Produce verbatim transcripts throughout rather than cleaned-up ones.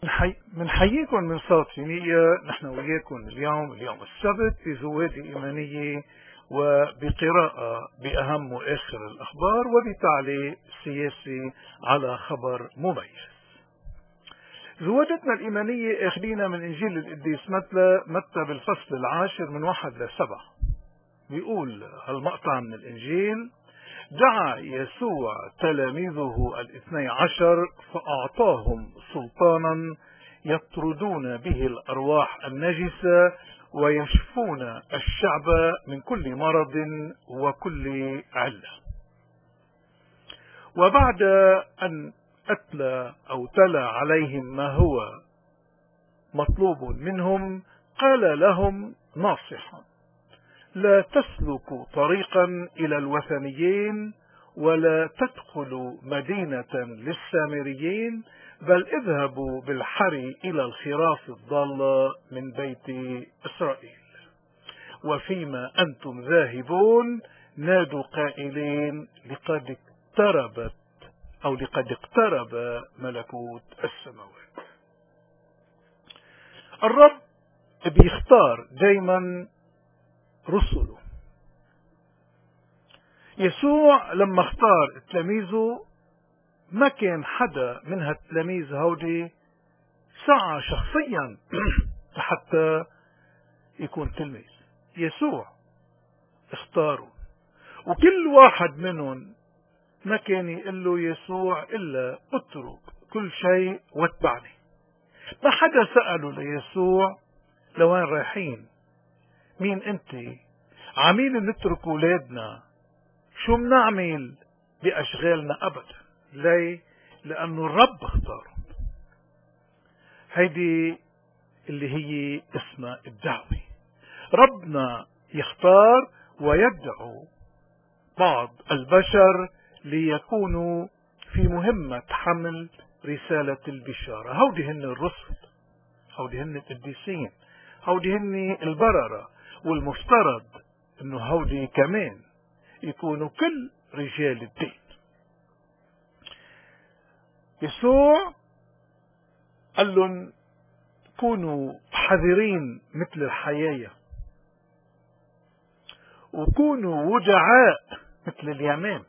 بنحييكم من صوت فينية. نحن وياكم اليوم اليوم السبت بزوادي إيمانية وبقراءة بأهم وآخر الأخبار وبتعليق سياسي على خبر مميز. زوادتنا الإيمانية أخذينا من إنجيل القديس متى متى بالفصل العاشر من واحد لسبعة. بيقول هالمقطع من الإنجيل: دعا يسوع تلاميذه الاثني عشر فأعطاهم سلطانا يطردون به الأرواح النجسة ويشفون الشعب من كل مرض وكل علة. وبعد أن أتلى أو تلا عليهم ما هو مطلوب منهم قال لهم ناصحا: لا تسلكوا طريقا إلى الوثنيين ولا تدخلوا مدينة للسامريين، بل اذهبوا بالحري إلى الخراف الضالة من بيت إسرائيل. وفيما أنتم ذاهبون نادوا قائلين: لقد اقتربت أو لقد اقترب ملكوت السماوات. الرب بيختار دايما رسله. يسوع لما اختار تلاميذه ما كان حدا من هالتلاميذ هودي سعى شخصيا حتى يكون تلميذ. يسوع اختاره، وكل واحد منهم ما كان يقول له يسوع إلا اترك كل شيء واتبعني. ما حدا سأله ليسوع لوين رايحين، مين انت، عمين نترك اولادنا، شو منعمل بأشغالنا أبدا. ليه؟ لأنه الرب اختاره. هيدي اللي هي اسمها الدعوة. ربنا يختار ويدعو بعض البشر ليكونوا في مهمة حمل رسالة البشارة. هودي هن الرسل، هودي هن القديسين، هودي هن البررة، والمفترض انه هودي كمان يكونوا كل رجال الدين. يسوع قال لهم: كونوا حذرين مثل الحياة، وكونوا وجعاء مثل اليمام،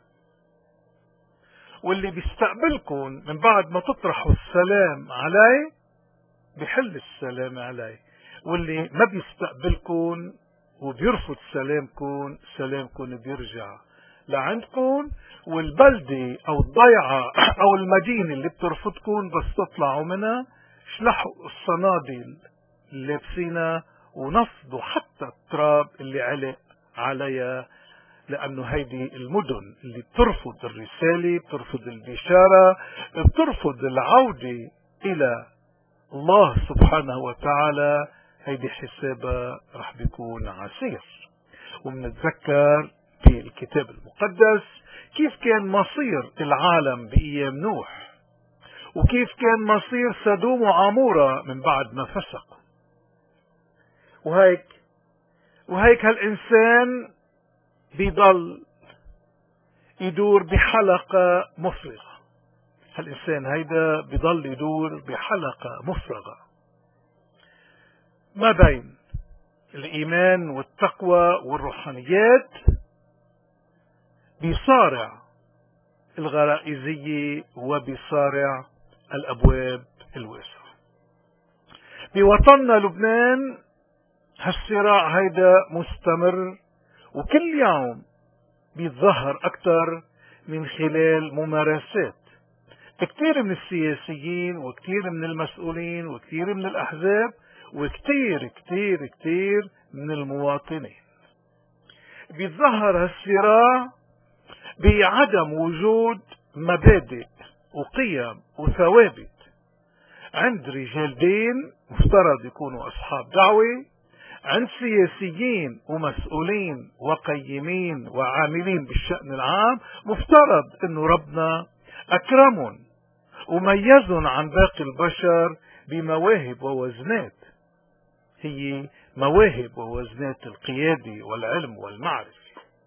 واللي بيستقبلكم من بعد ما تطرحوا السلام عليه بحل السلام عليه، واللي ما بيستقبلكم وبيرفض سلامكم سلامكم بيرجع لعندكم. والبلدة او الضيعة او المدينة اللي بترفضكم بس تطلعوا منها شلحوا الصنادل اللي لابسينها ونفضوا حتى التراب اللي علق عليها، لأنه هيدي المدن اللي بترفض الرسالة، بترفض البشارة، بترفض العودة إلى الله سبحانه وتعالى، هيدي حسابها رح بيكون عسير. ومنتذكر في الكتاب المقدس كيف كان مصير العالم بأيام نوح، وكيف كان مصير سدوم وعمورة من بعد ما فسقوا. وهيك وهيك هالإنسان بيضل يدور بحلقة مفرغة. هالإنسان هيدا بيضل يدور بحلقة مفرغة ما بين الإيمان والتقوى والروحانيات، بيصارع الغرائزية وبيصارع الأبواب الواسعة. بوطننا لبنان هالصراع هيدا مستمر، وكل يوم بيتظهر أكثر من خلال ممارسات كثير من السياسيين وكثير من المسؤولين وكثير من الأحزاب وكثير كثير كثير من المواطنين. بيتظهر هالصراع بعدم وجود مبادئ وقيم وثوابت عند رجال دين مفترض يكونوا أصحاب دعوة، عند سياسيين ومسؤولين وقيمين وعاملين بالشأن العام مفترض انه ربنا اكرمهم وميزهم عن باقي البشر بمواهب ووزنات، هي مواهب ووزنات القيادة والعلم والمعرفة.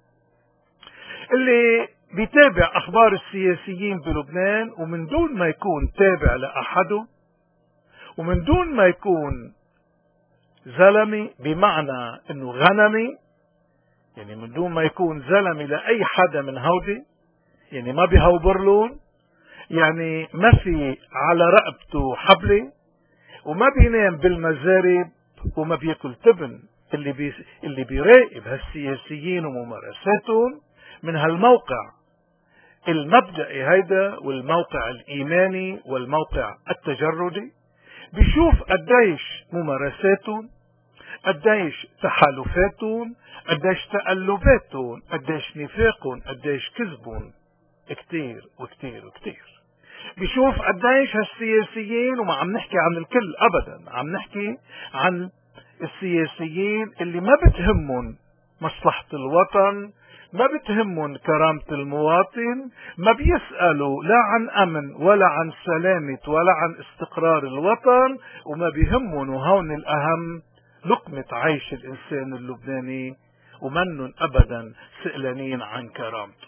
اللي بيتابع اخبار السياسيين بلبنان ومن دون ما يكون تابع لأحده ومن دون ما يكون زلمي بمعنى انه غنمي، يعني من دون ما يكون زلمي لأي حدا من هودي، يعني ما بيهوبرلون، يعني ما في على رقبته حبلة، وما بينام بالمزارب، وما بياكل تبن. اللي بي اللي بيراقب هالسياسيين وممارساتهم من هالموقع المبدئي هيدا والموقع الإيماني والموقع التجردي، بيشوف قديش ممارساتهم، قديش تحالفاتهم، قديش تقلباتهم، قديش نفاقهم، قديش كذبهم كتير وكتير وكتير. بيشوف قديش هالسياسيين، وما عم نحكي عن الكل أبدا، عم نحكي عن السياسيين اللي ما بتهمهم مصلحة الوطن، ما بتهمهم كرامة المواطن، ما بيسألوا لا عن أمن ولا عن سلامة ولا عن استقرار الوطن، وما بيهمهم، وهون الأهم، لقمة عيش الإنسان اللبناني، ومنن أبدا سئلانين عن كرامته.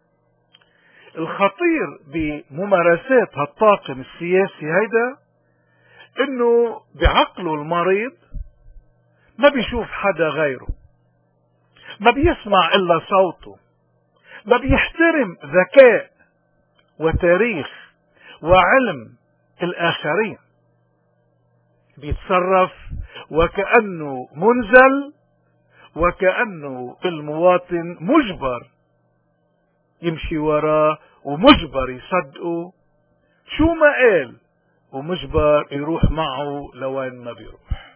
الخطير بممارسات هالطاقم السياسي هيدا انه بعقله المريض ما بيشوف حدا غيره، ما بيسمع الا صوته، ما بيحترم ذكاء وتاريخ وعلم الاخرين، بيتصرف وكأنه منزل، وكأنه المواطن مجبر يمشي وراه، ومجبر يصدقه شو ما قال، ومجبر يروح معه لوين ما بيروح.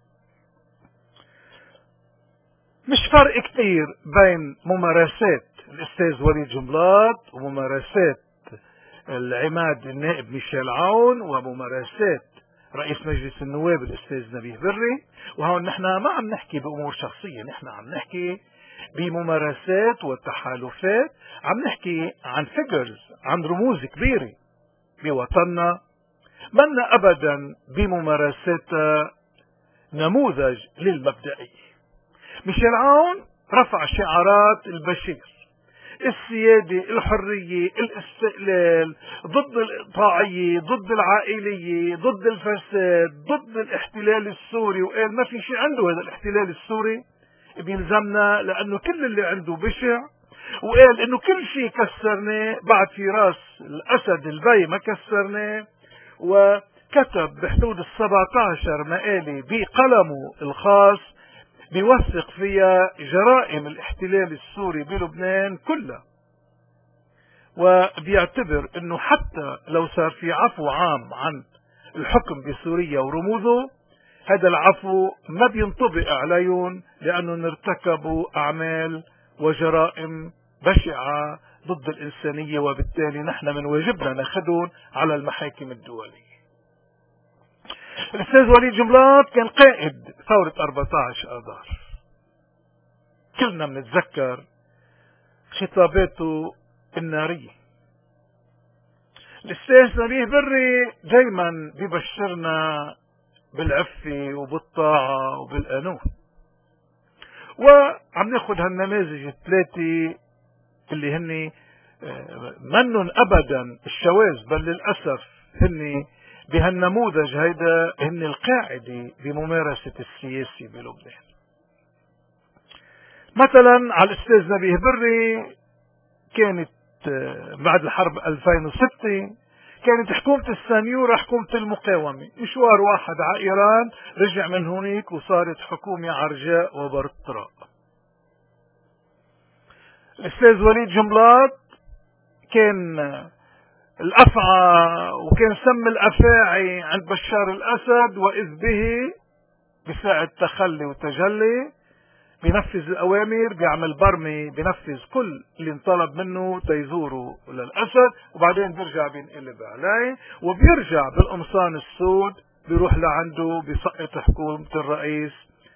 مش فرق كتير بين ممارسات الأستاذ وليد جنبلاط وممارسات العماد النائب ميشيل عون وممارسات رئيس مجلس النواب الأستاذ نبيه بري. وهون نحن ما عم نحكي بأمور شخصية، نحن عم نحكي بممارسات وتحالفات، عم نحكي عن فيجرز، عن رموز كبيرة بوطننا، منا أبدا بممارساتها نموذج للمبدئية. ميشيل عون رفع شعارات البشير، السيادة، الحرية، الاستقلال، ضد الإقطاعية، ضد العائلية، ضد الفساد، ضد الاحتلال السوري، وقال ما في شيء عنده هذا الاحتلال السوري بيلزمنا لأنه كل اللي عنده بشع، وقال إنه كل شيء كسرناه بعد في راس الأسد البي ما كسرناه، وكتب بحدود السبعة عشر مقالة بقلمه الخاص بيوثق فيها جرائم الاحتلال السوري بلبنان كلها، وبيعتبر انه حتى لو صار في عفو عام عن الحكم بسوريا ورموزه، هذا العفو ما بينطبق عليهم لانهم ارتكبوا اعمال وجرائم بشعة ضد الانسانية، وبالتالي نحن من واجبنا ناخذهم على المحاكم الدولية. الأستاذ وليد جنبلاط كان قائد ثورة أربعة عشر آذار، كلنا بنتذكر خطاباته النارية. الأستاذ نبيه بري دايما بيبشرنا بالعفة وبالطاعة وبالقانون، وعم ناخذ هالنماذج الثلاثة اللي هن منن أبدا الشواذ، بل للأسف هن بهالنموذج هيدا هن القاعدة بممارسة السياسي بلبنان. مثلا على الأستاذ نبيه بري كانت بعد الحرب ألفين وستة كانت حكومة السانيورا حكومة المقاومة، مشوار واحد على إيران، رجع من هونيك وصارت حكومة عرجاء وبرطراء. الأستاذ وليد جنبلاط كان الأفعى وكان سم الأفاعي عند بشار الأسد، وإذ به بساعة تخلي وتجلي بينفذ الأوامر، بيعمل برمي، بينفذ كل اللي انطلب منه تيزوره للأسد، وبعدين بيرجع بينقلب عليه وبيرجع بالقمصان السود، بيروح لعنده بيسقط حكومة الرئيس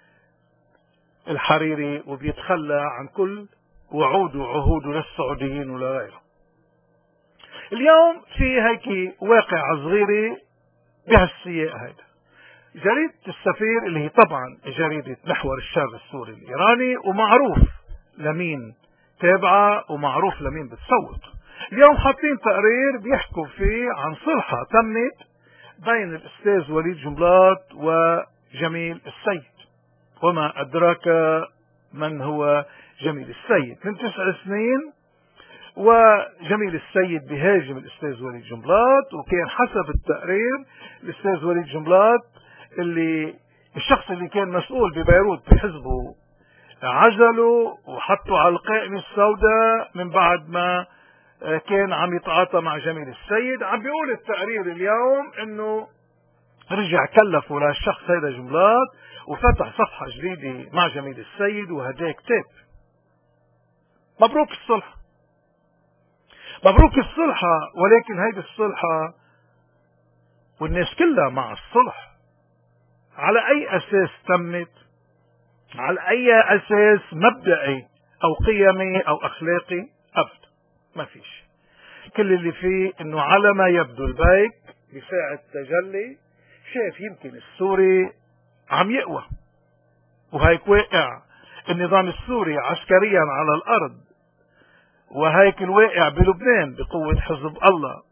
الحريري، وبيتخلى عن كل وعوده وعهوده للسعوديين ولغيره. اليوم في هيك واقع صغيرة بهالسياق هيدا، جريدة السفير اللي هي طبعا جريدة محور الشر السوري الإيراني، ومعروف لمين تابعة ومعروف لمين بتصوت، اليوم حاطين تقرير بيحكوا فيه عن صلحة تمت بين الأستاذ وليد جنبلاط وجميل السيد. وما أدراك من هو جميل السيد. من تسع سنين وجميل السيد بهاجم الأستاذ وليد جنبلاط، وكان حسب التقرير الأستاذ وليد جنبلاط اللي الشخص اللي كان مسؤول ببيروت بحزبه عزله وحطوا على القائمة السوداء من بعد ما كان عم يتعاطى مع جميل السيد. عم بيقول التقرير اليوم انه رجع كلفوا للشخص هذا جنبلاط وفتح صفحة جديدة مع جميل السيد وهداه كتاب. مبروك الصلحة، مبروك الصلحة. ولكن هيدي الصلحة والناس كلها مع الصلح على اي اساس تمت؟ على اي اساس مبدئي او قيمي او اخلاقي؟ ابدا ما فيش. كل اللي فيه انه على ما يبدو البيك بساعة تجلي شايف يمكن السوري عم يقوى، وهيك واقع النظام السوري عسكريا على الارض، وهيك الواقع بلبنان بقوة حزب الله.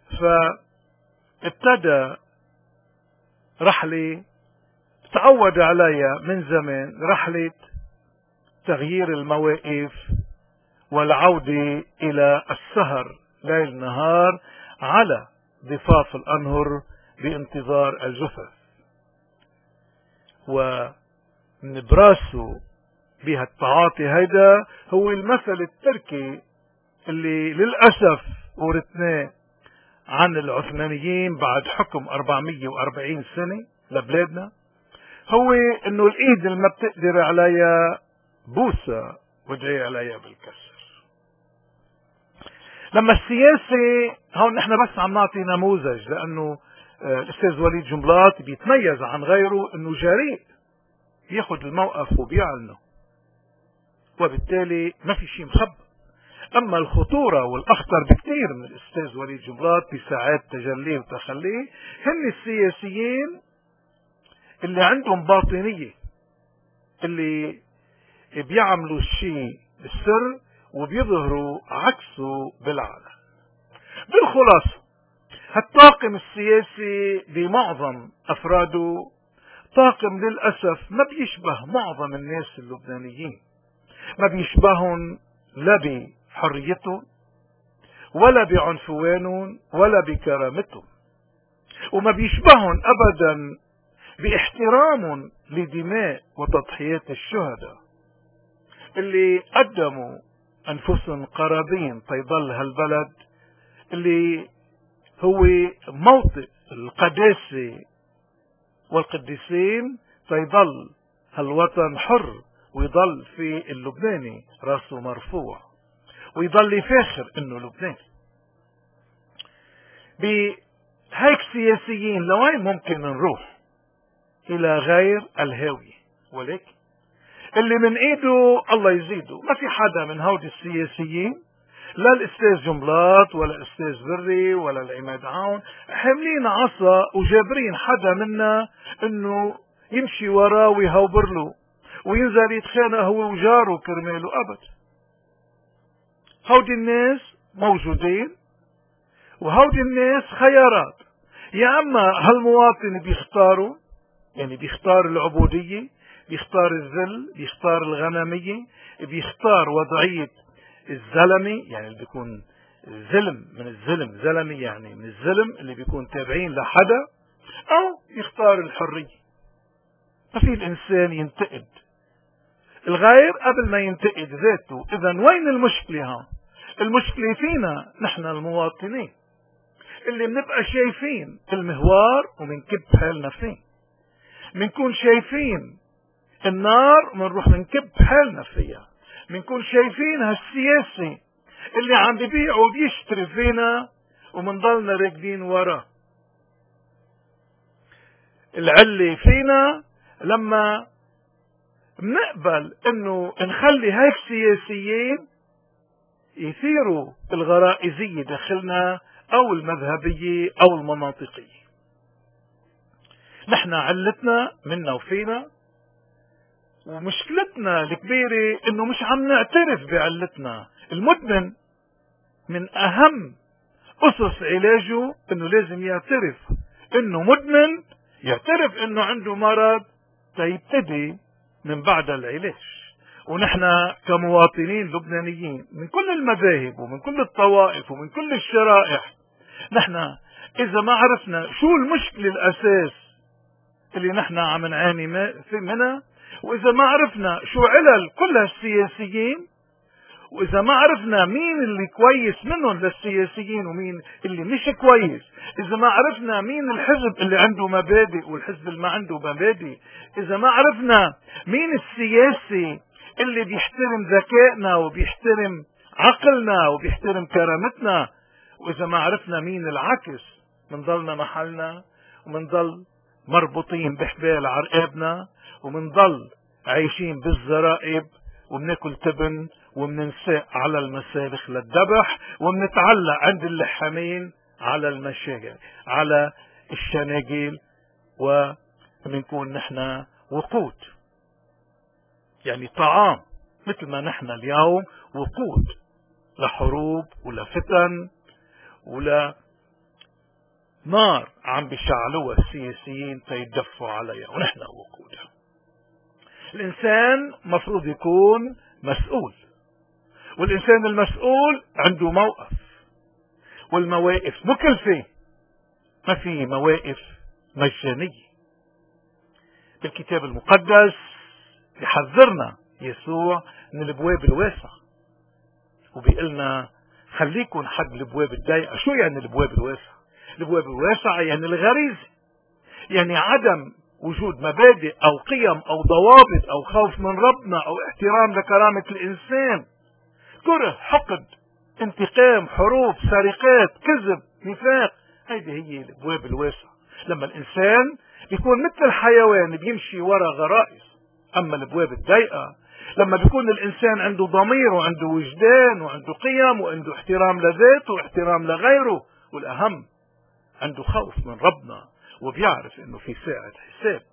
فابتدى رحلة تعود عليها من زمان، رحلة تغيير المواقف والعودة إلى السهر ليل نهار على ضفاف الأنهر بانتظار الجثث. ومن براسه بهالتعاطي هيدا هو المثل التركي اللي للأسف ورثناه عن العثمانيين بعد حكم أربعمية وأربعين سنة لبلادنا، هو انه الايد اللي ما بتقدر عليها بوسة وادعي عليها بالكسر. لما السياسة هون نحن بس عم نعطي نموذج، لانه الاستاذ وليد جنبلاط بيتميز عن غيره انه جريء ياخذ الموقف وبيعلنه، وبالتالي ما في شيء مخبى. اما الخطورة والاخطر بكثير من الاستاذ وليد جنبلاط بساعات تجليه وتخليه هن السياسيين اللي عندهم باطنية، اللي بيعملوا الشيء بالسر وبيظهروا عكسه بالعلن. بالخلاصة هالطاقم السياسي بمعظم افراده طاقم للأسف ما بيشبه معظم الناس اللبنانيين، ما بيشبههم لا بحريتهم ولا بعنفوانهم ولا بكرامتهم، وما بيشبههم ابدا باحترام لدماء وتضحيات الشهداء اللي قدموا انفسهم قرابين تيضل هالبلد اللي هو موطئ القداسة والقديسين، تيضل هالوطن حر ويضل في اللبناني راسه مرفوع ويضل يفاخر انه لبناني. بهيك سياسيين لوين ممكن نروح؟ الى غير الهاوية. ولكن اللي من ايده الله يزيده، ما في حدا من هودي السياسيين، لا الاستاذ جنبلاط ولا الاستاذ بري ولا العماد عون حاملين عصا وجابرين حدا منا انه يمشي وراه ويهوبر له وينزل يتخانق هو وجاره كرماله. ابد. هودي الناس موجودين، وهودي الناس خيارات. يا اما هالمواطن بيختاروا، يعني بيختار العبودية، بيختار الذل، بيختار الغنمية، بيختار وضعية الزلمي، يعني اللي بيكون ظلم من الظلم، زلمي يعني من الظلم اللي بيكون تابعين لحدا، او يختار الحرية. ما في الانسان ينتقد الغير قبل ما ينتقد ذاته. اذا وين المشكلة ها؟ المشكلة فينا نحن المواطنين اللي بنبقى شايفين المهوار ومنكب حالنا فيه، منكون شايفين النار ومنروح منكب حالنا فيها، منكون شايفين هالسياسي اللي عم ببيع وبيشتري فينا ومنضلنا راكدين وراه. العلة فينا لما بنقبل انه نخلي هيك سياسيين يثيروا الغرائزية داخلنا او المذهبية او المناطقية. نحن علتنا منا وفينا، ومشكلتنا الكبيرة انه مش عم نعترف بعلتنا. المدمن من اهم اسس علاجه انه لازم يعترف انه مدمن يعترف انه عنده مرض تيبتدي من بعد العلاج. ونحن كمواطنين لبنانيين من كل المذاهب ومن كل الطوائف ومن كل الشرائح، نحن اذا ما عرفنا شو المشكلة الاساس اللي نحن عم نعاني منها، واذا ما عرفنا شو علل كل هالسياسيين، واذا ما عرفنا مين اللي كويس منهم للسياسيين ومين اللي مش كويس، اذا ما عرفنا مين الحزب اللي عنده مبادئ والحزب اللي ما عنده مبادئ، اذا ما عرفنا مين السياسي اللي بيحترم ذكائنا وبيحترم عقلنا وبيحترم كرامتنا، واذا ما عرفنا مين العكس، منضلنا محلنا ومنضل مربوطين بحبال عرقابنا ومنضل عايشين بالزرائب وبناكل تبن وبننساق على المسالخ للذبح وبنتعلق عند اللحامين على المشاجر على الشناجيل، وبنكون نحن وقود، يعني طعام، مثل ما نحن اليوم وقود لحروب ولفتن ولا نار عم بيشعلوها السياسيين تيدفوا عليها، ونحن وقودها. الإنسان مفروض يكون مسؤول، والإنسان المسؤول عنده موقف، والمواقف مكلفة، ما في مواقف مجانية. بالكتاب المقدس يحذرنا يسوع من الابواب الواسعة، وبيقلنا خليكن حد الابواب الضيقة. شو يعني الابواب الواسعة؟ الابواب الواسعة يعني الغريزة، يعني عدم وجود مبادئ او قيم او ضوابط او خوف من ربنا او احترام لكرامة الانسان، كره، حقد، انتقام، حروب، سرقات، كذب، نفاق. هيدي هي الابواب الواسعة، لما الانسان بيكون مثل الحيوان بيمشي ورا غرائز. اما الابواب الضيقة لما بيكون الانسان عنده ضمير وعنده وجدان وعنده قيم وعنده احترام لذاته واحترام لغيره، والاهم عنده خوف من ربنا وبيعرف انه في ساعة حساب.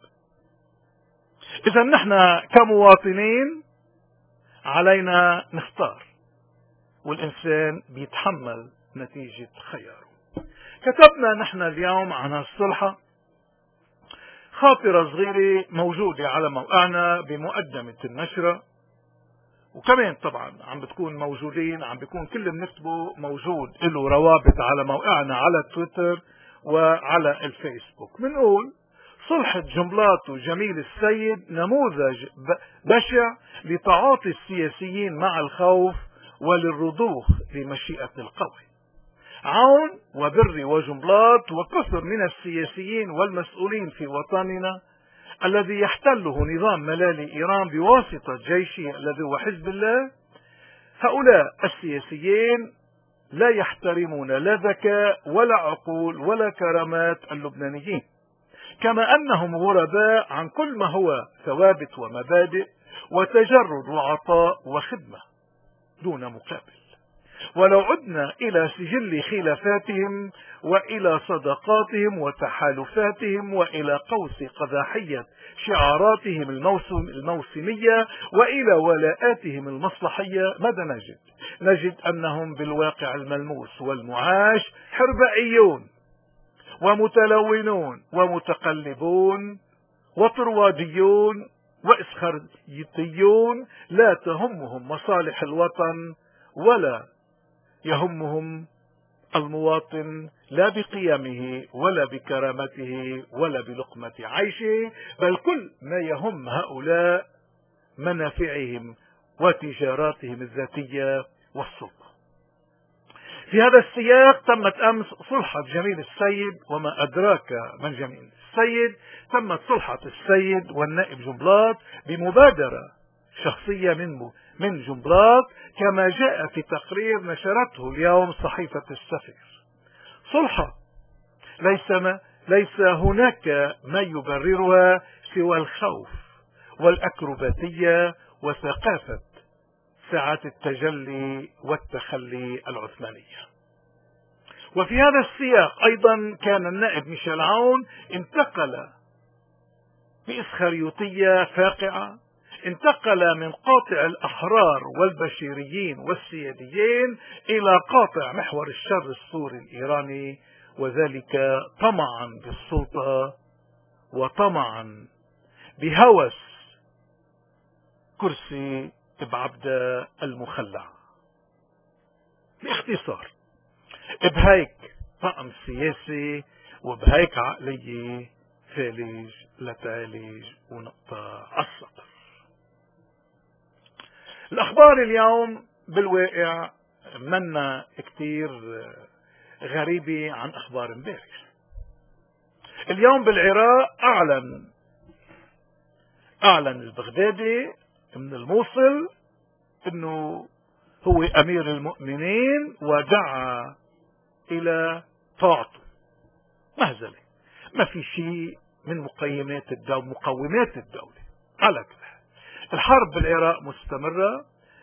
اذا نحن كمواطنين علينا نختار، والانسان بيتحمل نتيجة خياره. كتبنا نحن اليوم عن الصلحة خاطرة صغيرة موجودة على موقعنا بمقدمة النشرة، وكمان طبعا عم بتكون موجودين، عم بيكون كل اللي بنكتبه موجود له روابط على موقعنا على تويتر وعلى الفيسبوك. بنقول صلحة جنبلاط وجميل السيد نموذج بشع لتعاطي السياسيين مع الخوف وللرضوخ لمشيئة القوي. عون وبر وجنبلاط وكثر من السياسيين والمسؤولين في وطننا الذي يحتله نظام ملالي إيران بواسطة جيشه الذي هو حزب الله، هؤلاء السياسيين لا يحترمون لا ذكاء ولا عقول ولا كرامات اللبنانيين، كما أنهم غرباء عن كل ما هو ثوابت ومبادئ وتجرد وعطاء وخدمة دون مقابل. ولو عدنا إلى سجل خلافاتهم وإلى صداقاتهم وتحالفاتهم وإلى قوس قذاحية شعاراتهم الموسم الموسمية وإلى ولاءاتهم المصلحية، ماذا نجد؟ نجد أنهم بالواقع الملموس والمعاش حربائيون ومتلونون ومتقلبون وطرواديون وإسخريطيون لا تهمهم مصالح الوطن ولا يهمهم المواطن لا بقيمه ولا بكرامته ولا بلقمة عيشه، بل كل ما يهم هؤلاء منافعهم وتجاراتهم الذاتية والسلطة. في هذا السياق تمت أمس صلحة جميل السيد، وما أدراك من جميل السيد. تمت صلحة السيد والنائب جنبلاط بمبادرة شخصية من من جنبلاط كما جاء في تقرير نشرته اليوم صحيفة السفير. صلحة ليس ما ليس هناك ما يبررها سوى الخوف والأكروباتية وثقافة ساعات التجلي والتخلي العثمانية. وفي هذا السياق أيضا كان النائب ميشيل عون انتقل بإسخريوطية فاقعة، انتقل من قاطع الأحرار والبشيريين والسياديين إلى قاطع محور الشر السوري الإيراني وذلك طمعا بالسلطة وطمعا بهوس كرسي بعبدة المخلع. باختصار بهيك طقم سياسي وبهيك عقلية فالج لتعالج ونقطة عالسطر. الأخبار اليوم بالواقع منا كتير غريبة عن أخبار امبارح. اليوم بالعراق أعلن أعلن البغدادي من الموصل أنه هو أمير المؤمنين ودعا إلى طاعته. مهزلة، ما في شيء من مقيمات الدولة مقومات الدولة. على كل حال الحرب بالعراق مستمرة.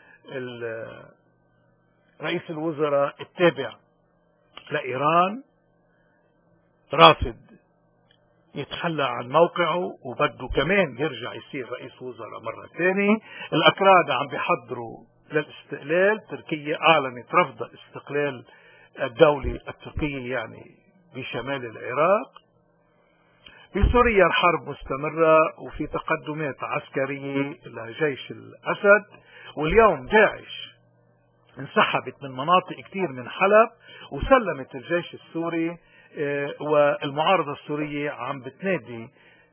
رئيس الوزراء التابع لإيران رافض يتخلى عن موقعه وبده كمان يرجع يصير رئيس وزراء مرة ثانية. الأكراد عم بيحضروا للاستقلال. تركيا أعلنت رفض استقلال الدولة التركية يعني بشمال العراق. بسوريا الحرب مستمرة وفي تقدمات عسكرية لجيش الأسد. واليوم داعش انسحبت من مناطق كتير من حلب وسلمت الجيش السوري، والمعارضة السورية عم بتنادي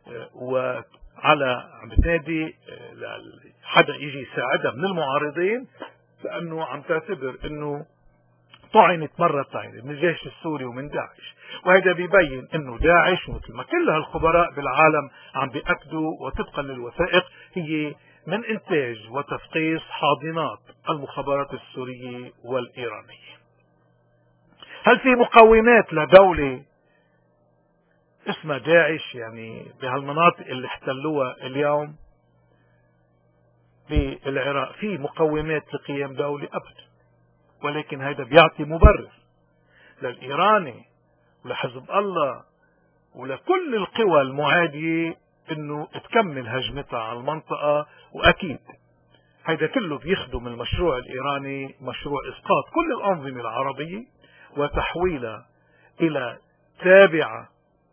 وعلى عم بتنادي حدا يجي يساعدها من المعارضين، لأنه عم تعتبر أنه طعنت مرتين من الجيش السوري ومن داعش. وهذا بيبين أنه داعش مثل ما كل هالخبراء بالعالم عم بيأكدوا وطبقا للوثائق هي من إنتاج وتفقيس حاضنات المخابرات السورية والإيرانية. هل في مقومات لدولة اسمها داعش يعني بهالمناطق اللي احتلوها اليوم بالعراق؟ في مقومات لقيام دولة أبدا، ولكن هذا بيعطي مبرر للإيراني ولحزب الله ولكل القوى المعادية انه تكمل هجمتها على المنطقة. واكيد هذا كله بيخدم المشروع الإيراني، مشروع اسقاط كل الأنظمة العربية وتحويلها الى تابعة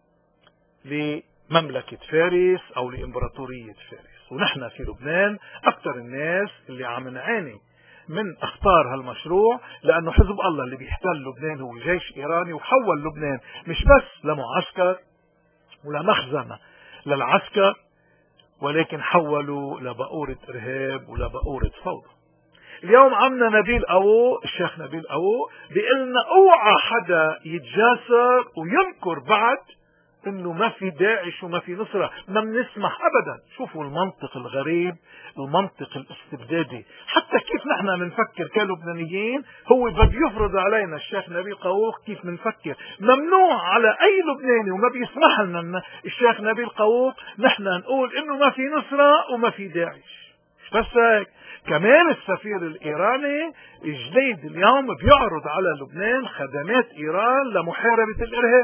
لمملكة فارس او لإمبراطورية فارس. ونحن في لبنان اكثر الناس اللي عم نعاني من اخطار هالمشروع، لانه حزب الله اللي بيحتل لبنان هو جيش ايراني، وحول لبنان مش بس لمعسكر ولا مخزنة للعسكر، ولكن حولوا لبؤورة ارهاب ولبؤورة فوضى. اليوم عمنا نبيل أوو الشيخ نبيل أوو بيقلنا اوعى حدا يتجاسر وينكر بعد انه ما في داعش وما في نصرة، ما بنسمح ابدا. شوفوا المنطق الغريب، المنطق الاستبدادي. حتى كيف نحن بنفكر كلبنانيين هو بده يفرض علينا الشيخ نبيل قووق كيف بنفكر. ممنوع على اي لبناني وما بيسمح لنا الشيخ نبيل قووق نحن نقول انه ما في نصرة وما في داعش. مش بس هيك، كمان السفير الايراني الجديد اليوم بيعرض على لبنان خدمات ايران لمحاربة الارهاب.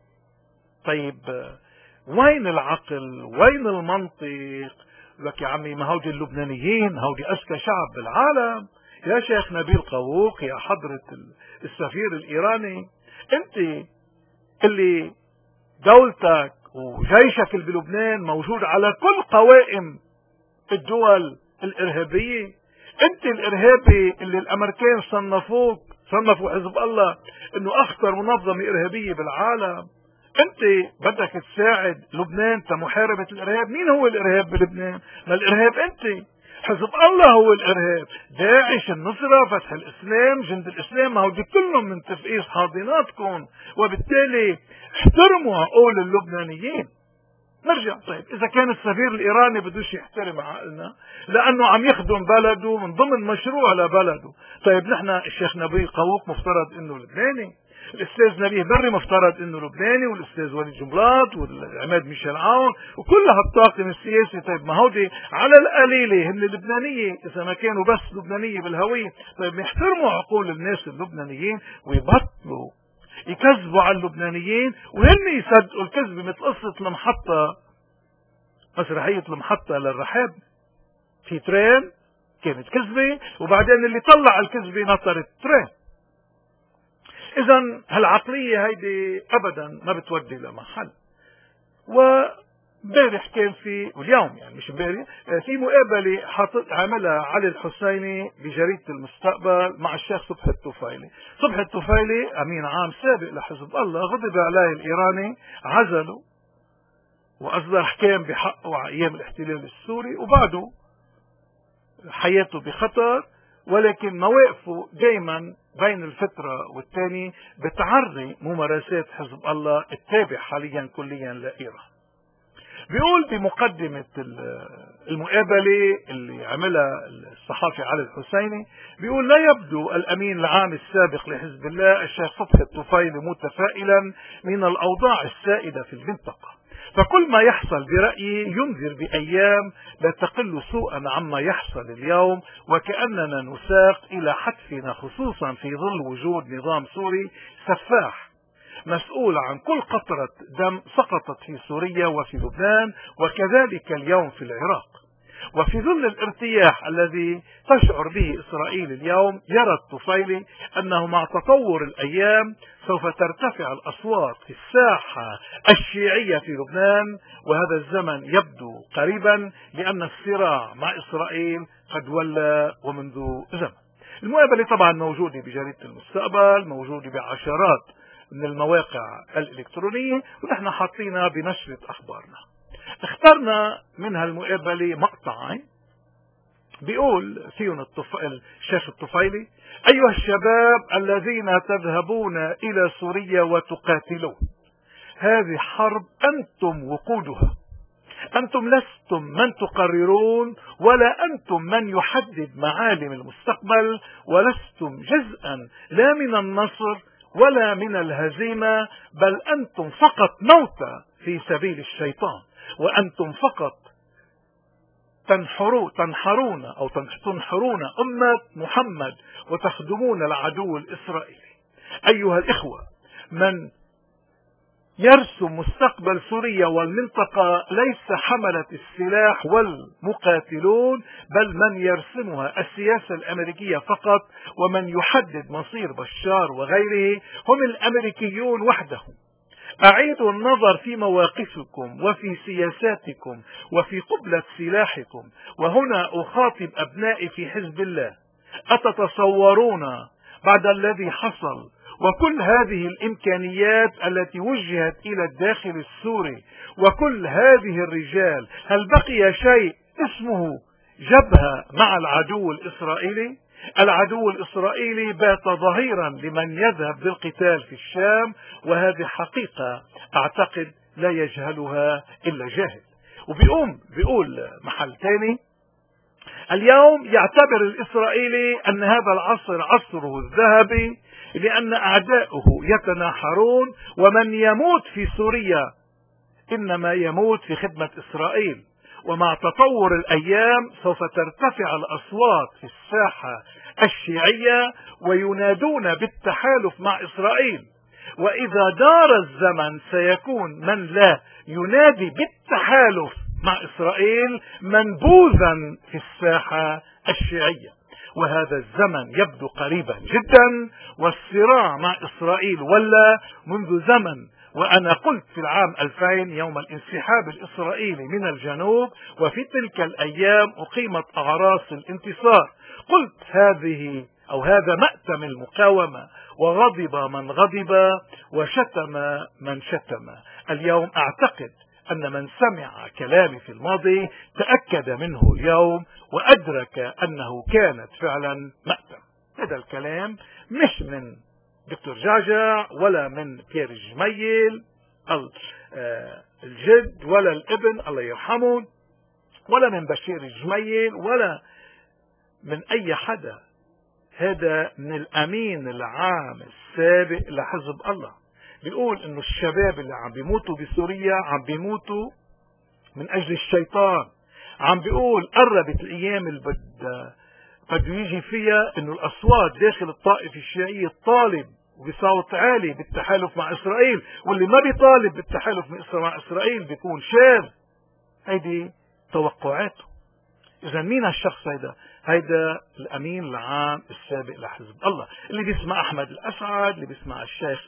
طيب وين العقل؟ وين المنطق؟ لك يا عمي ما هودي اللبنانيين هودي أذكى شعب بالعالم. يا شيخ نبيل قووق، يا حضرة السفير الإيراني، أنت اللي دولتك وجيشك اللي بلبنان موجود على كل قوائم الدول الإرهابية. أنت الإرهابي اللي الأمريكان صنفوك صنفوا حزب الله أنه أخطر منظمة إرهابية بالعالم. انت بدك تساعد لبنان تمحاربة الارهاب. مين هو الارهاب بلبنان؟ ما الارهاب انت، حزب الله هو الارهاب، داعش، النصرة، فتح الاسلام، جند الاسلام، هودي كلهم من تفقيس حاضناتكم. وبالتالي احترموا عقول اللبنانيين. نرجع. طيب اذا كان السفير الايراني بدوش يحترم عقلنا لانه عم يخدم بلده من ضمن مشروع لبلده، طيب نحن الشيخ نبيل قووق مفترض انه لبناني، الاستاذ نبيه بري مفترض انه لبناني، والاستاذ وليد جنبلاط والعماد ميشيل عون وكل هالطاقم السياسي. طيب ما هودي على القليله هن لبنانيه، اذا ما كانوا بس لبنانيه بالهويه. طيب يحترموا عقول الناس اللبنانيين ويبطلوا يكذبوا على اللبنانيين، وهن يصدقوا الكذبه. مثل قصه المحطه، مسرحيه المحطه للرحاب، في ترين كانت كذبه وبعدين اللي طلع الكذبه نطر الترين. إذا هالعقلية هيدي أبدا ما بتودي لمحل. وامبارح كان في، واليوم يعني مش امبارح، في مقابلة عملها علي الحسيني بجريدة المستقبل مع الشيخ صبحي الطفيلي. صبحي الطفيلي أمين عام سابق لحزب الله، غضب عليه الإيراني، عزله وأصدر أحكام بحقه أيام الاحتلال السوري، وبعده حياته بخطر، ولكن مواقفه دائما بين الفترة والتاني بتعري ممارسات حزب الله التابع حاليا كليا لإيران. بيقول بمقدمة المقابلة اللي عملها الصحافي علي الحسيني، بيقول: لا يبدو الأمين العام السابق لحزب الله الشيخ صبحي الطفيلي متفائلا من الأوضاع السائدة في المنطقة، فكل ما يحصل برأيي ينذر بأيام لا تقل سوءا عما يحصل اليوم، وكأننا نساق إلى حتفنا، خصوصا في ظل وجود نظام سوري سفاح مسؤول عن كل قطرة دم سقطت في سوريا وفي لبنان، وكذلك اليوم في العراق. وفي ظل الارتياح الذي تشعر به إسرائيل اليوم، يرى الطفيلي أنه مع تطور الأيام سوف ترتفع الأصوات في الساحة الشيعية في لبنان، وهذا الزمن يبدو قريبا لأن الصراع مع إسرائيل قد ولى ومنذ زمن. المقابلة طبعا موجودة بجريدة المستقبل، موجودة بعشرات من المواقع الإلكترونية، ونحن حاطينها بنشرة أخبارنا. اخترنا من هالمقابلة مقطعين بيقول فيهم الشيخ الطفيلي: أيها الشباب الذين تذهبون إلى سوريا وتقاتلون، هذه حرب أنتم وقودها، أنتم لستم من تقررون، ولا أنتم من يحدد معالم المستقبل، ولستم جزءا لا من النصر ولا من الهزيمة، بل أنتم فقط موتى في سبيل الشيطان، وأنتم فقط تنحرون, تنحرون أو تنحرون أمة محمد وتخدمون العدو الإسرائيلي. أيها الإخوة، من يرسم مستقبل سوريا والمنطقة ليس حملة السلاح والمقاتلون، بل من يرسمها السياسة الأمريكية فقط، ومن يحدد مصير بشار وغيره هم الأمريكيون وحدهم. أعيدوا النظر في مواقفكم وفي سياساتكم وفي قبلة سلاحكم. وهنا أخاطب أبنائي في حزب الله: أتتصورون بعد الذي حصل وكل هذه الإمكانيات التي وجهت إلى الداخل السوري وكل هذه الرجال، هل بقي شيء اسمه جبهة مع العدو الإسرائيلي؟ العدو الإسرائيلي بات ظهيرا لمن يذهب للقتال في الشام، وهذه حقيقة أعتقد لا يجهلها إلا جاهل. وبيقوم بيقول محل تاني: اليوم يعتبر الإسرائيلي أن هذا العصر عصره الذهبي، لأن أعداؤه يتناحرون، ومن يموت في سوريا إنما يموت في خدمة إسرائيل. ومع تطور الأيام سوف ترتفع الأصوات في الساحة الشيعية وينادون بالتحالف مع إسرائيل، وإذا دار الزمن سيكون من لا ينادي بالتحالف مع إسرائيل منبوذا في الساحة الشيعية. وهذا الزمن يبدو قريبا جدا، والصراع مع إسرائيل ولا منذ زمن. وأنا قلت في العام ألفين يوم الانسحاب الإسرائيلي من الجنوب، وفي تلك الأيام أقيمت أعراس الانتصار، قلت هذه أو هذا مأتم المقاومة، وغضب من غضب وشتم من شتم. اليوم أعتقد أن من سمع كلامي في الماضي تأكد منه اليوم وأدرك أنه كانت فعلا مأتم. هذا الكلام مش من دكتور جعجع ولا من بيير جميل الجد ولا الابن الله يرحمه، ولا من بشير جميل ولا من أي حدا. هذا من الأمين العام السابق لحزب الله، بيقول إنه الشباب اللي عم بيموتوا بسوريا عم بيموتوا من أجل الشيطان. عم بيقول قربت الأيام اللي بده بده يجي فيها إنه الأصوات داخل الطائفة الشيعية الطالب وبصوت عالي بالتحالف مع إسرائيل، واللي ما بيطالب بالتحالف مع إسرائيل بيكون شاذ. هيدي توقعاته. إذا مين هالشخص هيدا؟ هيدا الأمين العام السابق لحزب الله، اللي بيسمع أحمد الأسعد، اللي بيسمع الشيخ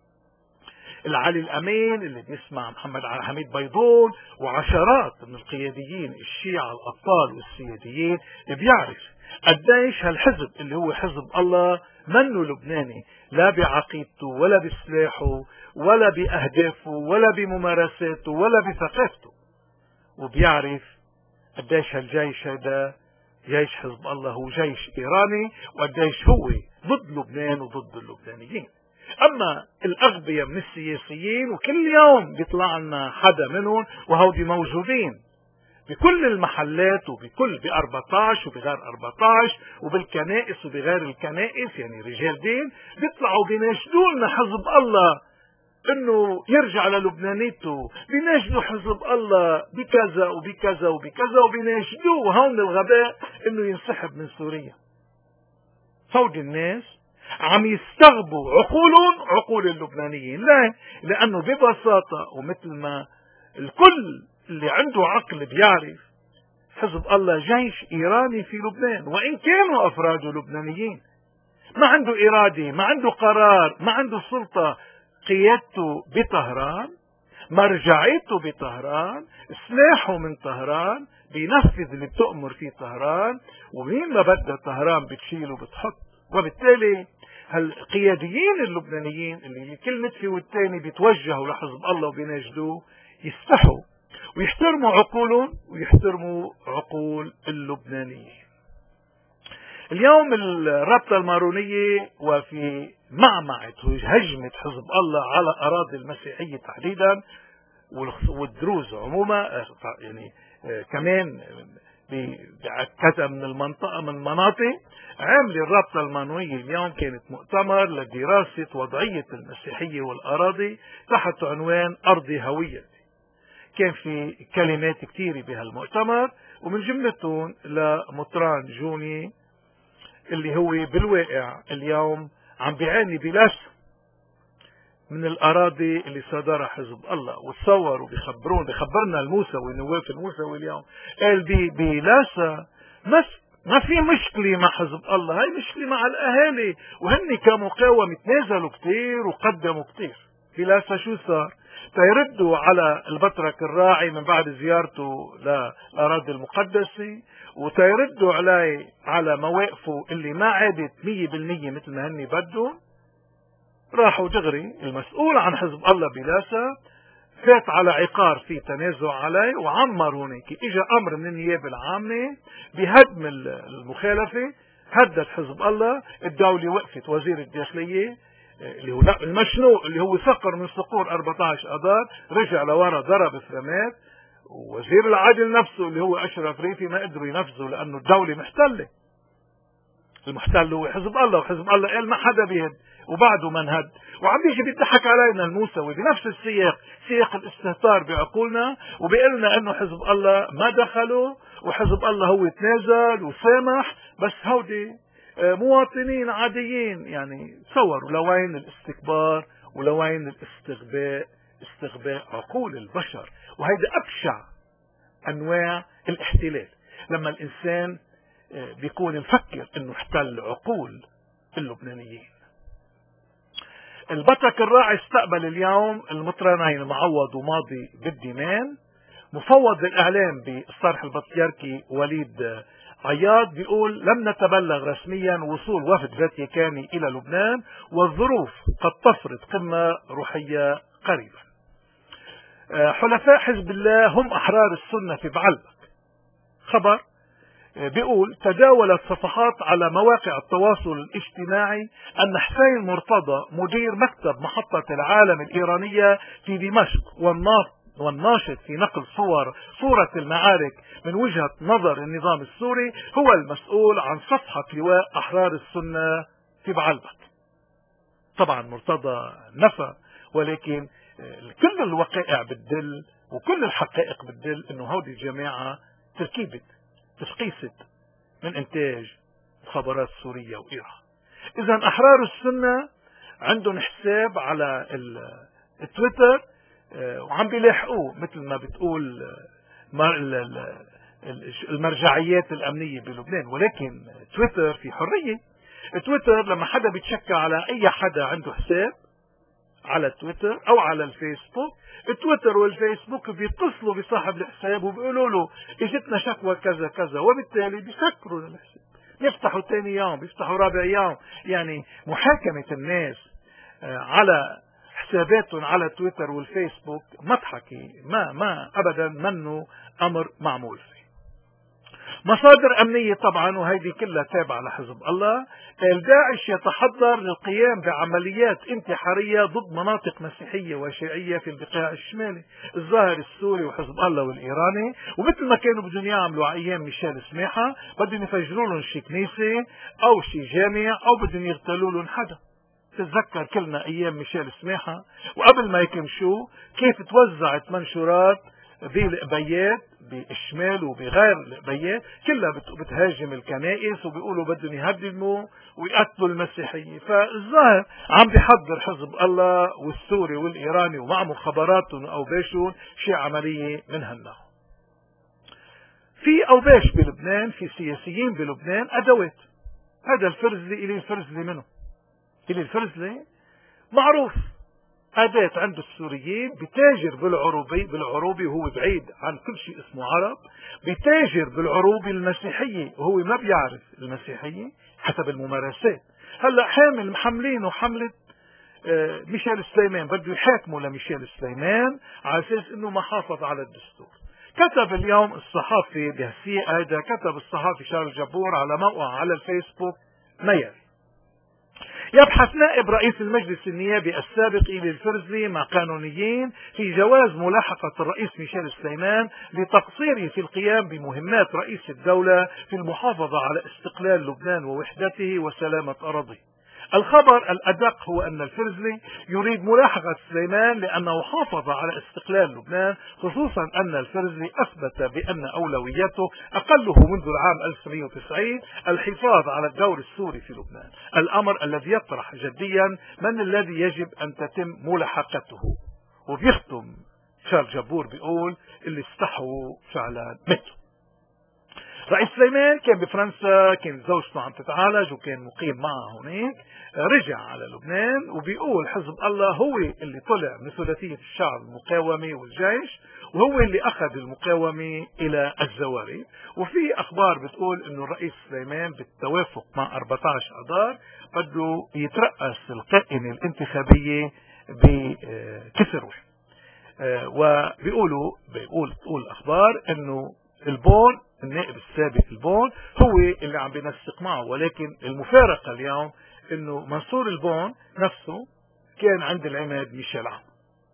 العلي الأمين، اللي بيسمع محمد حميد بيضون، وعشرات من القياديين الشيعة الأبطال والسياديين، بيعرف قديش هالحزب اللي هو حزب الله منه لبناني، لا بعقيدته ولا بسلاحه ولا بأهدافه ولا بممارساته ولا بثقافته، وبيعرف قديش هالجيش هذا جيش حزب الله هو جيش إيراني، وقديش هو ضد لبنان وضد اللبنانيين. أما الأغبياء من السياسيين وكل يوم بيطلع لنا حدا منهم، وهودي موجودين بكل المحلات وبكل ب أربعة عشر وبغير أربعة عشر وبالكنائس وبغير الكنائس، يعني رجال دين بيطلعوا بيناشدوا لنا حزب الله انه يرجع للبنانيته، بيناشدوا حزب الله بكذا وبكذا وبكذا، وبيناشدوه هون الغباء انه ينسحب من سوريا. هودي الناس عم يستغبوا عقولهم عقول اللبنانيين. لا، لانه ببساطة ومثل ما الكل اللي عنده عقل بيعرف حزب الله جيش إيراني في لبنان، وإن كانوا أفراده لبنانيين. ما عنده إرادة، ما عنده قرار، ما عنده سلطة. قيادته بطهران، مرجعيته بطهران، سلاحه من طهران، بينفذ اللي بتؤمر فيه طهران، ومين ما بدها طهران بتشيله وبتحط. وبالتالي هالقياديين اللبنانيين اللي كل نتفة والتاني بيتوجهوا لحزب الله وبيناشدوه يستحوا ويحترموا عقولهم ويحترموا عقول اللبنانيين. اليوم الرابطة المارونية وفي معمعة هجمة حزب الله على أراضي المسيحية تحديدا والدروز عموما، يعني كمان كذا من المنطقة من المناطق، عامل الرابطة المارونية اليوم كانت مؤتمر لدراسة وضعية المسيحية والأراضي تحت عنوان أرضي هوية. كان في كلمات كثيرة بهالمؤتمر، ومن جملتهم لمطران جوني اللي هو بالواقع اليوم عم بيعاني بلاس من الأراضي اللي صدرها حزب الله. وتصوروا بيخبرون بيخبرنا الموسوي، نواف الموسوي اليوم قال بلاسا ما ما في مشكلة مع حزب الله، هاي مشكلة مع الأهالي، وهن كمقاومة تنازلوا كتير وقدموا كتير. بلاسا شو صار؟ تيردوا على البطرك الراعي من بعد زيارته للأراضي المقدسة، وتيردوا عليه على مواقفه اللي ما عادت مية بالمية مثل ما هني بدهم. راحوا دغري المسؤول عن حزب الله بلاسا فات على عقار في تنازع عليه وعمر هناك. اجى امر من النيابة العامة بهدم المخالفة، هدد حزب الله، الدولة وقفت، وزير الداخلية اللي هو المشنوق اللي هو صقر من صقور أربعة عشر اذار رجع لورا ضرب فرامات، ووزير العدل نفسه اللي هو اشرف ريفي ما قدروا ينفذوا لانه الدولة محتلة. المحتل هو حزب الله، وحزب الله قال ما حدا بيهد، وبعده ما انهد. وعم بيجي بيضحك علينا الموسوي بنفس السياق، سياق الاستهتار بعقولنا، وبيقلنا انه حزب الله ما دخلوا وحزب الله هو تنازل وسامح. بس هودي مواطنين عاديين. يعني تصوروا لوين الاستكبار ولوين الاستغباء، استغباء عقول البشر. وهيدا أبشع أنواع الاحتلال، لما الإنسان بيكون مفكر انه احتل عقول اللبنانيين. البطرك الراعي استقبل اليوم المطرانين معوض وماضي بالديمان. مفوض الاعلام بالصرح البطريركي وليد عياض بيقول لم نتبلغ رسميا وصول وفد فاتيكاني الى لبنان، والظروف قد تفرض قمة روحية قريبا. حلفاء حزب الله هم احرار السنة في بعلبك. خبر بيقول تداولت صفحات على مواقع التواصل الاجتماعي أن حسين مرتضى مدير مكتب محطة العالم الإيرانية في دمشق والناشط في نقل صور صورة المعارك من وجهة نظر النظام السوري هو المسؤول عن صفحة لواء أحرار السنة في بعلبك. طبعا مرتضى نفى، ولكن كل الوقائع بتدل وكل الحقائق بتدل أنه هودي الجماعة تركيبة تشقيصت من انتاج مخابرات سوريا وإيران. اذا احرار السنة عندهم حساب على التويتر وعم بيلاحقوه مثل ما بتقول المرجعيات الأمنية بلبنان. ولكن تويتر في حرية. تويتر لما حدا بيتشكى على أي حدا عنده حساب على تويتر أو على الفيسبوك، التويتر والفيسبوك بيتصلوا بصاحب الحساب وبيقولوا له اجتنا شكوى كذا كذا، وبالتالي بيسكروا الحساب، بيفتحوا ثاني يوم، بيفتحوا رابع يوم. يعني محاكمة الناس على حساباتهم على تويتر والفيسبوك مضحكة، ما ما أبدا منه أمر معمول فيه. مصادر أمنية طبعا، وهذه كلها تابعة لحزب الله. الداعش يتحضر للقيام بعمليات انتحارية ضد مناطق مسيحية وشيعية في البقاع الشمالي، الظاهر السوري وحزب الله والإيراني. ومثل ما كانوا بدهم يعملوا أيام ميشيل سماحة، بدهم يفجروا لهم شي كنيسة أو شي جامع أو بدهم يغتالوا لهم حدا. تتذكر كلنا أيام ميشيل سماحة، وقبل ما يكمشوا كيف توزعت منشورات بالقبيات بالشمال وبغير القبيات كلها بتهاجم الكنائس، وبيقولوا بدهم يهدموا ويقتلوا المسيحية. فالظاهر عم بيحضر حزب الله والسوري والإيراني ومع مخابراتهم أو باشون شيء عملية من هالنوع. في أوباش بلبنان، في سياسيين بلبنان أدوات. هذا الفرزلي إلي الفرزلي منه، إلي الفرزلي معروف أداة عند السوريين، بتاجر بالعروبي بالعروبي وهو بعيد عن كل شيء اسمه عرب، بتاجر بالعروبي المسيحية وهو ما بيعرف المسيحية حسب الممارسات. هلا حامل محملين وحملة ميشيل سليمان، بده يحاكموا لميشيل سليمان على أساس إنه ما حافظ على الدستور. كتب اليوم الصحافي بهالسيق هذا، كتب الصحافي شارل جبور على موقع على الفيسبوك ما يلي: يبحث نائب رئيس المجلس النيابي السابق إيلي الفرزلي مع قانونيين في جواز ملاحقة الرئيس ميشيل سليمان لتقصيره في القيام بمهمات رئيس الدولة في المحافظة على استقلال لبنان ووحدته وسلامة أراضيه. الخبر الأدق هو أن الفرزلي يريد ملاحقة سليمان لأنه حافظ على استقلال لبنان، خصوصا أن الفرزلي أثبت بأن أولوياته أقله منذ العام ألف وتسعمئة وتسعين الحفاظ على الدور السوري في لبنان، الأمر الذي يطرح جديا من الذي يجب أن تتم ملاحقته. وبيختم شارل جبور بيقول: اللي استحوا فعلا ماتوا. رئيس سليمان كان بفرنسا، كان زوجته عم تتعالج وكان مقيم معها هناك، رجع على لبنان. وبيقول حزب الله هو اللي طلع من ثلاثية الشعب المقاومة والجيش، وهو اللي أخذ المقاومة إلى الزواري. وفي أخبار بتقول إنه الرئيس سليمان بالتوافق مع أربعة عشر أذار بده يترأس القائمة الانتخابية بكسروه. وبيقولوا بيقول تقول الأخبار إنه البون النائب السابق البون هو اللي عم بينسق معه، ولكن المفارقة اليوم انه منصور البون نفسه كان عند العماد ميشيل عون.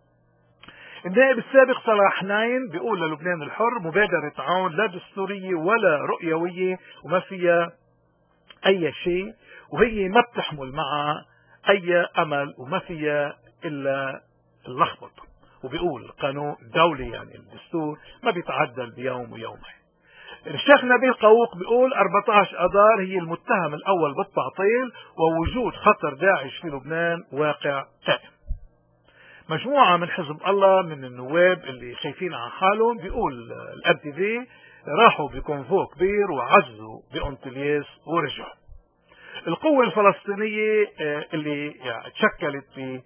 النائب السابق صلاح ناين بيقول للبنان الحر: مبادرة عون لا دستورية ولا رؤيوية وما فيها اي شيء، وهي ما بتحمل معها اي امل وما فيها الا اللخبطة. وبيقول القانون الدولي يعني الدستور ما بيتعدل بيوم ويومين. الشيخ نبيل قوق بيقول أربعة عشر أذار هي المتهم الأول بالتعطيل ووجود خطر داعش في لبنان واقع قائم. مجموعة من حزب الله من النواب اللي خايفين على حالهم بيقول الأم تي في راحوا بكونفو كبير وعزوا بأنطلياس ورجعوا. القوة الفلسطينية اللي تشكلت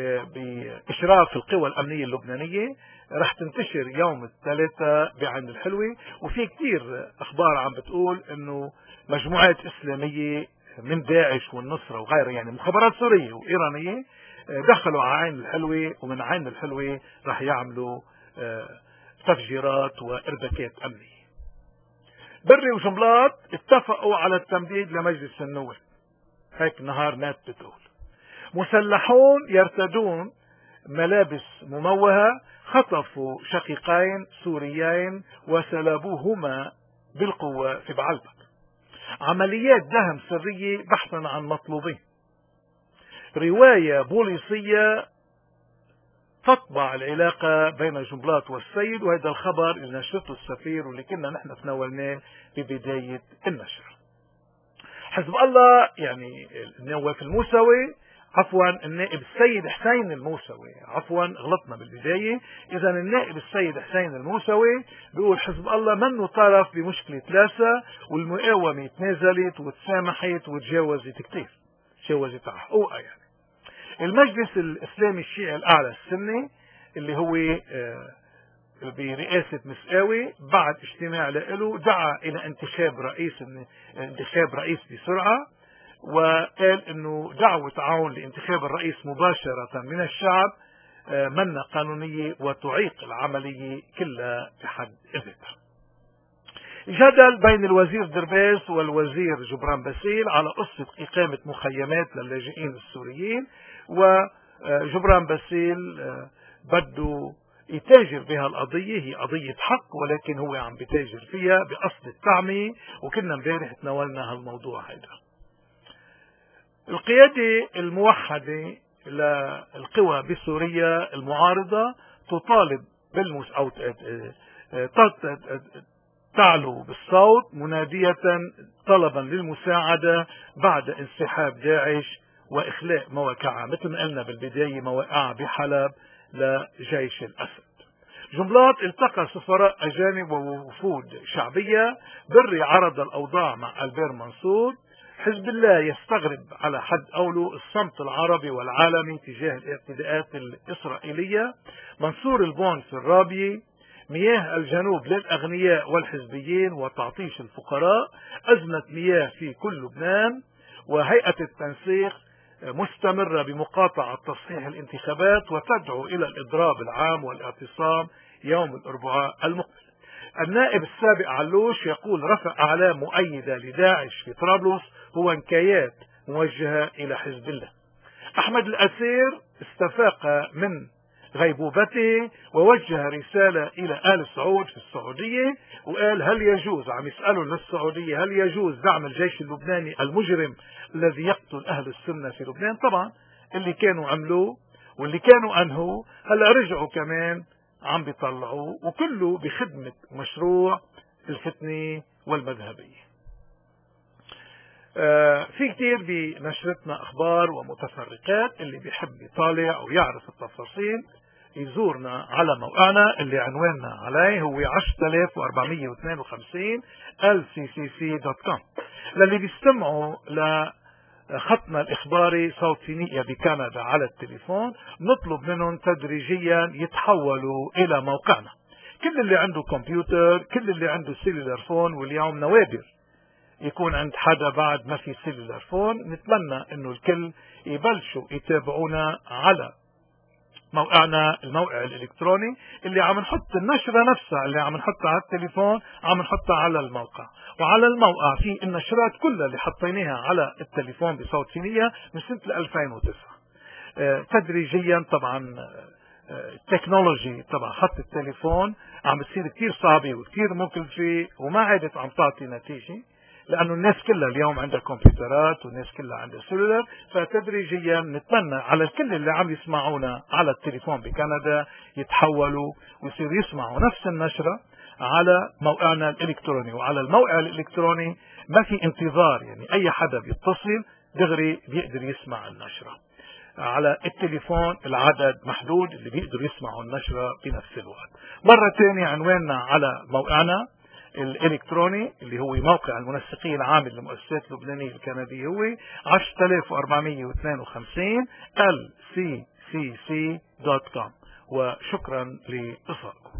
بإشراف القوى الأمنية اللبنانية رح تنتشر يوم الثلاثاء بعين الحلوة. وفي كتير أخبار عم بتقول إنه مجموعات إسلامية من داعش والنصرة وغيرها، يعني مخابرات سورية وإيرانية، دخلوا على عين الحلوة، ومن عين الحلوة رح يعملوا تفجيرات وإرباكات أمنية. بري وجنبلاط اتفقوا على التمديد لمجلس النواب، هيك نهار نات بتقول: مسلحون يرتدون ملابس مموهة خطفوا شقيقين سوريين وسلبوهما بالقوة في بعلبك. عمليات دهم سرية بحثا عن مطلوبين. رواية بوليسية تطبع العلاقة بين جنبلاط والسيد، وهذا الخبر اللي نشرته السفير واللي كنا نحن تناولناه ببداية النشر. حزب الله يعني النواف الموسوي عفوا النائب السيد حسين الموسوي، عفوا غلطنا بالبداية. إذا النائب السيد حسين الموسوي بيقول حزب الله منه طرف بمشكلة لاسا، والمقاومة تنازلت وتسامحت وتجاوزت كتير، تجاوزت على حقوقها. يعني المجلس الإسلامي الشيعي الأعلى السني اللي هو برئاسة مسقاوي بعد اجتماع له دعا إلى انتخاب رئيس انتخاب رئيس بسرعة، وقال انه دعوة عون لانتخاب الرئيس مباشرة من الشعب منة قانونية وتعيق العملية كلها بحد ذاتها. جدل بين الوزير درباس والوزير جبران باسيل على قصة إقامة مخيمات للاجئين السوريين، وجبران باسيل بده يتاجر بها القضية، هي قضية حق ولكن هو عم بيتاجر فيها بقصد التعمية، وكنا امبارح تناولنا هالموضوع هذا. القيادة الموحدة للقوى بسوريا المعارضة تطالب بالمس أو تعلو بالصوت منادية طلبا للمساعدة بعد انسحاب داعش وإخلاء مواقعها، مثل ما قلنا بالبداية مواقعها بحلب لجيش الأسد. جنبلاط التقى سفراء أجانب ووفود شعبية. بري عرض الأوضاع مع ألبير منصور. حزب الله يستغرب على حد قوله الصمت العربي والعالمي تجاه الاعتداءات الإسرائيلية. منصور البون في الرابية. مياه الجنوب للأغنياء والحزبيين وتعطيش الفقراء. أزمة مياه في كل لبنان. وهيئة التنسيق مستمرة بمقاطعة تصحيح الانتخابات وتدعو إلى الإضراب العام والاعتصام يوم الأربعاء المقبل. النائب السابق علوش يقول رفع أعلام مؤيدة لداعش في طرابلس هو انكايات موجهة إلى حزب الله. أحمد الأسير استفاق من غيبوبته ووجه رسالة إلى آل سعود في السعودية، وقال هل يجوز، عم يسألوا للسعودية هل يجوز دعم الجيش اللبناني المجرم الذي يقتل أهل السنة في لبنان؟ طبعا اللي كانوا عملوه واللي كانوا أنهوا هلا رجعوا كمان عم بيطلعوه، وكله بخدمة مشروع الفتنة والمذهبية. آه في كتير بنشرتنا أخبار ومتفرقات، اللي بيحب يطالع أو يعرف التفاصيل يزورنا على موقعنا اللي عنواننا عليه هو عشرة آلاف وأربعمية واثنين وخمسين إل سي سي سي دوت كوم. للي بيستمعوا لخطنا الإخباري صوت فينيقيا بكندا على التليفون نطلب منهم تدريجيا يتحولوا إلى موقعنا. كل اللي عنده كمبيوتر، كل اللي عنده سيلولار فون، واليوم نوادر يكون عند حدا بعد ما في سيلولار فون، نتمنى انه الكل يبلشوا يتابعونا على موقعنا الموقع الالكتروني اللي عم نحط النشرة نفسها اللي عم نحطها على التليفون عم نحطها على الموقع. وعلى الموقع في النشرات كلها اللي حطيناها على التليفون بصوت فينيقيا من سنة ألفين وتسعة. اه تدريجيا طبعا التكنولوجي طبعا خط التليفون عم بتصير كتير صعبة وكتير مكلفة وما عادت عم تعطي نتيجة، لأنه الناس كلها اليوم عندها كمبيوترات والناس كلها عندها سيلولر. فتدريجيا نتمنى على الكل اللي عم يسمعونا على التليفون بكندا يتحولوا ويصيروا يسمعوا نفس النشرة على موقعنا الإلكتروني. وعلى الموقع الإلكتروني ما في انتظار، يعني أي حدا بيتصل دغري بيقدر يسمع النشرة. على التليفون العدد محدود اللي بيقدروا يسمعوا النشرة بنفس الوقت. مرة ثانية عنواننا على موقعنا الإلكتروني اللي هو موقع المنسقية العام للمؤسسات اللبنانية الكندية هو عشرة آلاف وأربعمية واثنين وخمسين إل سي سي سي دوت كوم. وشكرا لإصغائكم.